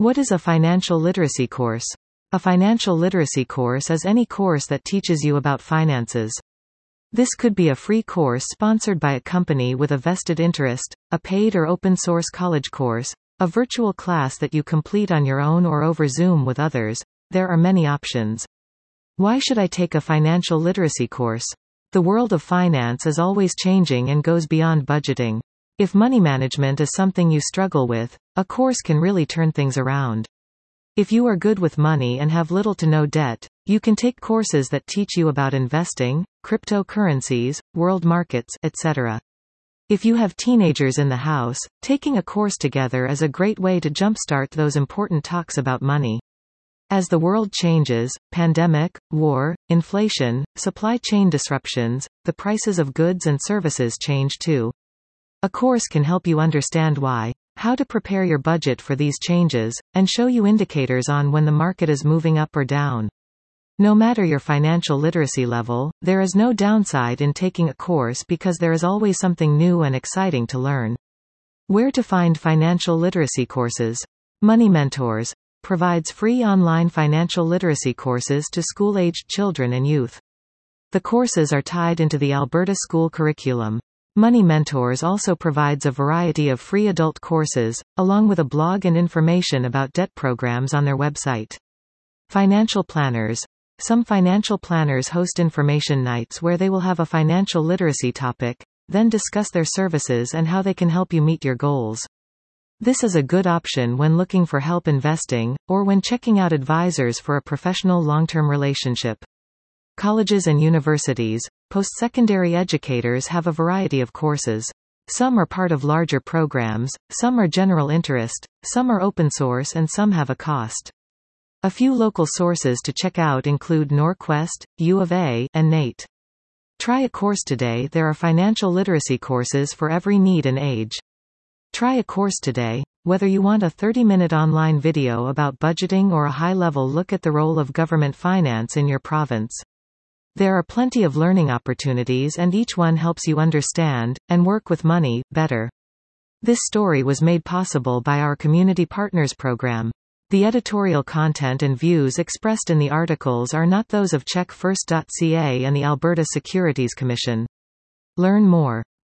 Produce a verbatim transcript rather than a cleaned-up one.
What is a financial literacy course? A financial literacy course is any course that teaches you about finances. This could be a free course sponsored by a company with a vested interest, a paid or open-source college course, a virtual class that you complete on your own or over Zoom with others. There are many options. Why should I take a financial literacy course? The world of finance is always changing and goes beyond budgeting. If money management is something you struggle with, a course can really turn things around. If you are good with money and have little to no debt, you can take courses that teach you about investing, cryptocurrencies, world markets, et cetera. If you have teenagers in the house, taking a course together is a great way to jumpstart those important talks about money. As the world changes, pandemic, war, inflation, supply chain disruptions, the prices of goods and services change too. A course can help you understand why, how to prepare your budget for these changes, and show you indicators on when the market is moving up or down. No matter your financial literacy level, there is no downside in taking a course because there is always something new and exciting to learn. Where to find financial literacy courses? Money Mentors provides free online financial literacy courses to school-aged children and youth. The courses are tied into the Alberta school curriculum. Money Mentors also provides a variety of free adult courses, along with a blog and information about debt programs on their website. Financial Planners. Some financial planners host information nights where they will have a financial literacy topic, then discuss their services and how they can help you meet your goals. This is a good option when looking for help investing, or when checking out advisors for a professional long-term relationship. Colleges and universities, post-secondary educators have a variety of courses. Some are part of larger programs, some are general interest, some are open source and some have a cost. A few local sources to check out include Norquest, U of A, and N A T E. Try a course today. There are financial literacy courses for every need and age. Try a course today. Whether you want a thirty-minute online video about budgeting or a high-level look at the role of government finance in your province. There are plenty of learning opportunities and each one helps you understand, and work with money, better. This story was made possible by our Community Partners program. The editorial content and views expressed in the articles are not those of check first dot c a and the Alberta Securities Commission. Learn more.